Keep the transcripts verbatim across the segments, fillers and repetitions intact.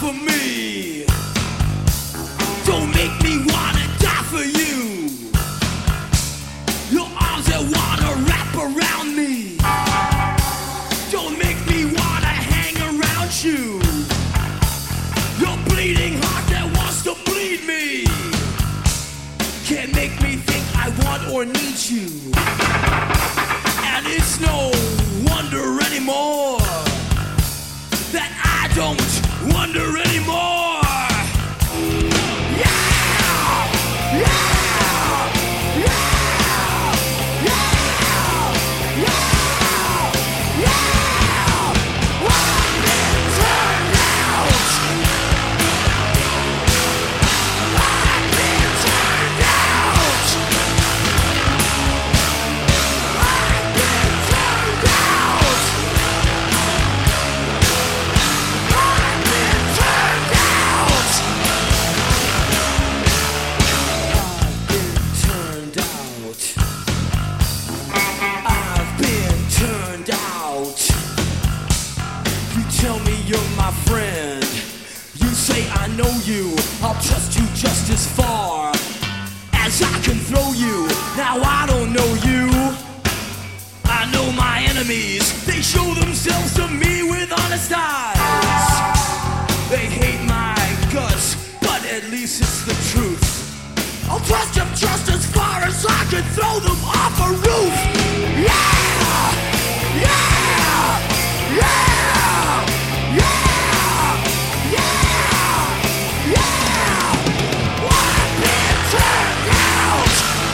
for me. Don't make me wanna die for you. Your arms that wanna wrap around me. Don't make me wanna hang around you. Your bleeding heart that wants to bleed me. Can't make me think I want or need you. And it's no wonder anymore that I don't wonder anymore. Yeah! Yeah! Yeah! Yeah! Yeah! Yeah! Well, I've been turned out. I've been turned out. I've been turned out. I've been turned out. I've been turned out. I've been turned out. You tell me you're my friend. You say I know you. I'll trust you just as far as I can throw you. Now I don't know you. I know my enemies. They show themselves to me with honest eyes. They hate my guts, but at least it's the truth. I'll trust them just as far as I can throw them off a roof. Yeah! Yeah! Yeah! Yeah! Yeah! Yeah! Well, I've been turned out.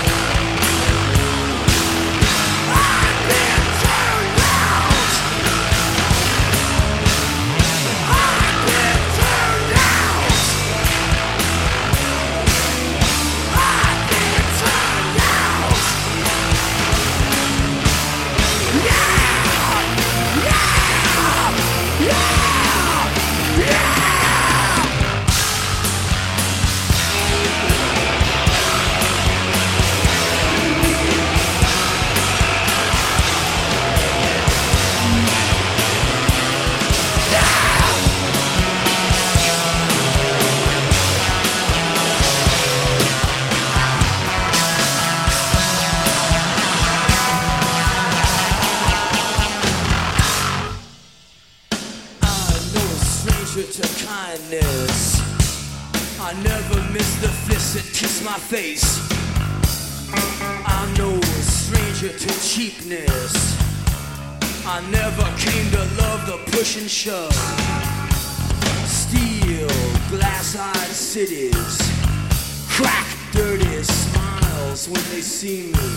I've been turned out. I've been turned out. I've been turned out. Yeah! Yeah! Yeah! Yeah! I'm no stranger to kindness. I never miss the fists that kiss my face. I'm no stranger to cheapness. I never came to love the push and shove. Steel, glass-eyed cities, crack, dirty smiles when they see me.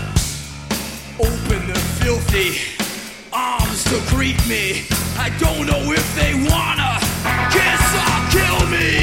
Open their filthy arms to greet me. I don't know if they wanna kiss or kill me.